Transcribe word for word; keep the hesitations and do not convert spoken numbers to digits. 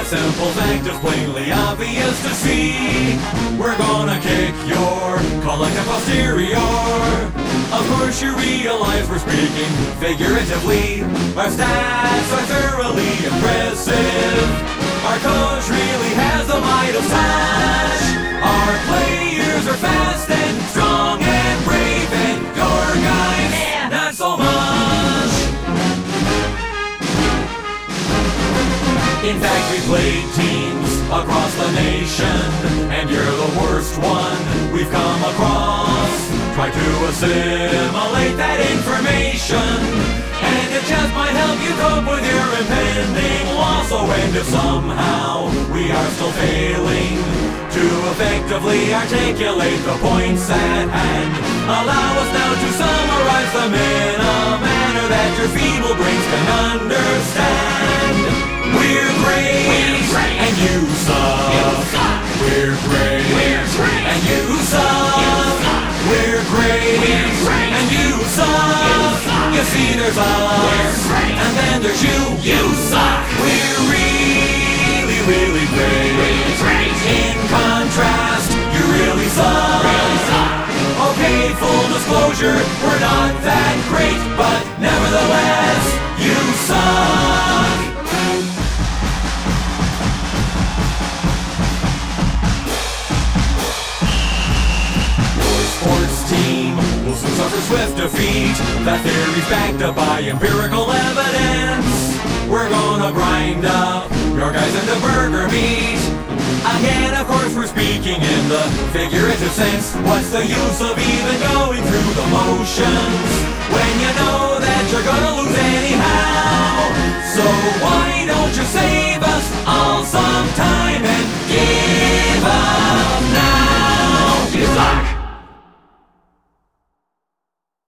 simple fact is plainly obvious to see. We're gonna kick your collective posterior. Of course you realize we're speaking figuratively. Our stats are thoroughly impressive. Our coach really has the Midas touch. Our players are fast and strong and brave, and your guys, yeah, not so much. In fact, we played teams across the nation, and you're the worst one we've come across. Try to assimilate that information, and it just might help you cope with your impending loss. Oh, and if somehow we are still failing to effectively articulate the points at hand, allow us now to summarize them in a manner that your feeble brains can understand. We're great, We're great. and you suck. You suck. We're great, We're great. and you suck. You suck. We're great, We're great. and you suck. You suck. You see, there's us, and then there's you. You suck. We're really, really great. Really great. In contrast, you really suck. Really suck. Okay, full disclosure, we're not that great, but nevertheless, you suck. Suffer swift defeat. That theory's backed up by empirical evidence. We're gonna grind up your guys into burger meat. Again, of course, we're speaking in the figurative sense. What's the use of even going through the motions when you know that you're gonna lose anyhow? So why don't you save us all sometime?